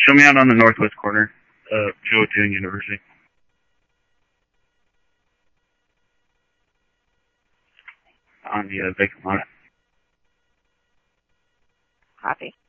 Show me out on the northwest corner of Jewelton University. On the vacant lot. Copy.